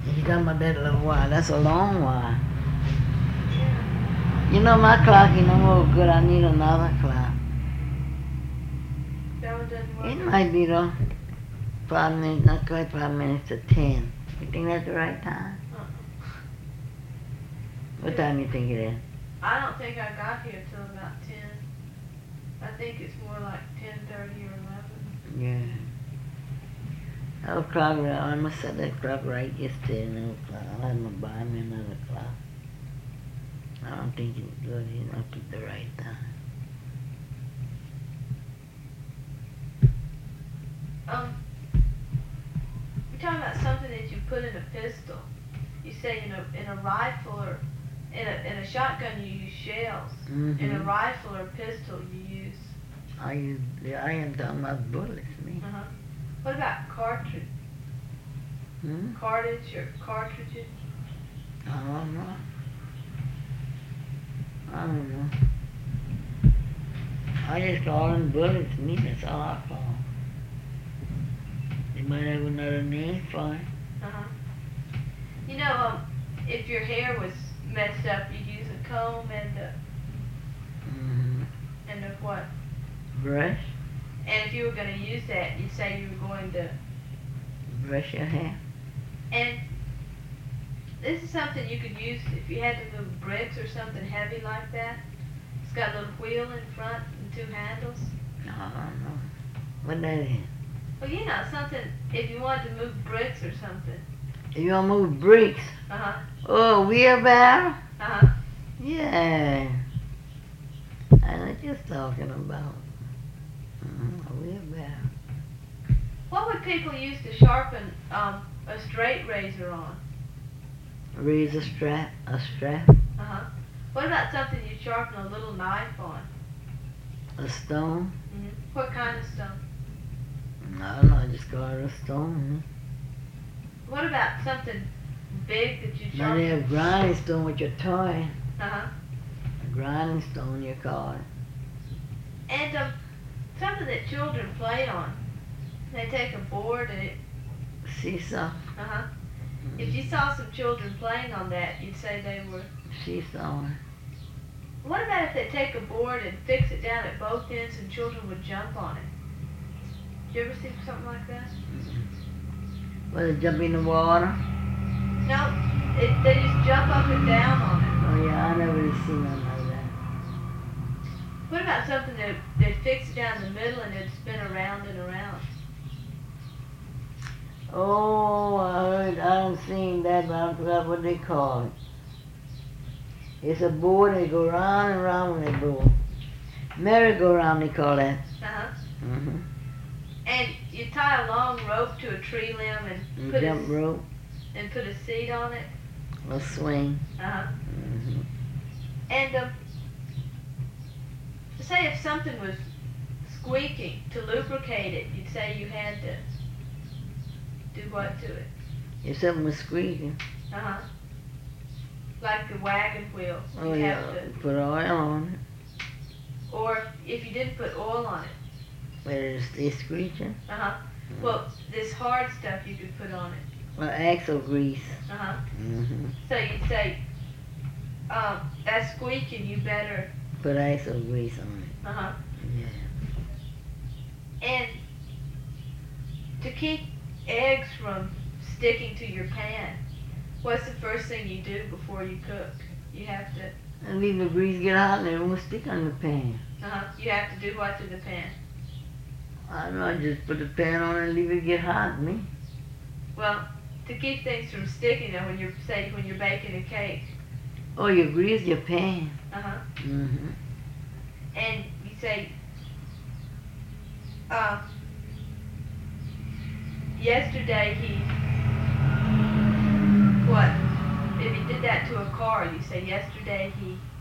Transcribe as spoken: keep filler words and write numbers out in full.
You talking about that little while? That's a long while. You know my clock ain't no more good. I need another clock. That one doesn't work. It might be though. Five minutes, not quite five minutes to ten. You think that's the right time? Uh-uh. What time you think it is? I don't think I got here till about ten. I think it's more like ten thirty or eleven. Yeah. That old clock, I must set that clock right yesterday. No clock. I'll have to buy me another clock. I don't think it's good. You don't keep the right time. Um, you're talking about something that you put in a pistol. You say in a in a rifle or in a in a shotgun you use shells. Mm-hmm. In a rifle or pistol you use. I use, I am talking about bullets, me. Uh huh. What about cartridge? Hmm? Cartridge or cartridges? I don't know. I don't know. I just call them bullets, me. That's all I call them. They might have another name for it. Uh huh. You know, um, if your hair was messed up, you'd use a comb and a Mm-hmm. and a what? Brush? And if you were going to use that, you'd say you were going to. Brush your hair? And this is something you could use if you had to move bricks or something heavy like that. It's got a little wheel in front and two handles. No, I don't know. What that is? Well, you know, something, if you wanted to move bricks or something. If you want to move bricks? Uh-huh. Oh, wheelbarrow? Uh-huh. Yeah. I know what you're talking about. Mm-hmm. A wheelbarrow. What would people use to sharpen um, a straight razor on? Razor strap? A strap? Uh-huh. What about something you sharpen a little knife on? A stone? Mm-hmm. What kind of stone? I don't know, I just call it a stone. What about something big that you Now they sharpen? have grinding stone with your toy. Uh-huh. A grinding stone, you call it. And um, something that children play on. They take a board and it, Seesaw. uh-huh. If you saw some children playing on that, you'd say they were. Seesaw. What about if they take a board and fix it down at both ends and children would jump on it? Did you ever see something like that? Well, they jump in the water? No, it, they just jump up and down on it. Oh yeah, I never really seen nothing like that. What about something that they fix it down the middle and it'd spin around and around? Oh, I heard, I done seen that, but I forgot what they call it. It's a board, they go round and round when they go. Merry-go-round, they call that. Uh-huh. Mm-hmm. And you tie a long rope to a tree limb and And put jump a, rope, and put a seat on it. or swing. Uh-huh. Mm-hmm. And um, say if something was squeaking, to lubricate it, you'd say you had to do what to it? If something was squeaking, Uh-huh. Like the wagon wheels. oh You'd yeah, have to. put oil on Or if you didn't put oil on it. it. But it's, it's squeaking. Uh-huh. Well, this hard stuff you could put on it. Well, axle grease. Uh-huh. Mm-hmm. So you'd say, um, that's squeaking, you better. Put axle grease on it. Uh-huh. Yeah. And to keep eggs from sticking to your pan, what's the first thing you do before you cook? You have to, And leave the grease get hot and it won't stick on the pan. uh-huh, you have to do what to the pan? I don't know, I just put the pan on and leave it get hot, me. Well, to keep things from sticking, though, when you're, say, when you're baking a cake, Oh, you grease your pan. uh-huh, Mm-hmm. and you say, uh, yesterday he, what? If you did that to a car, you say, yesterday he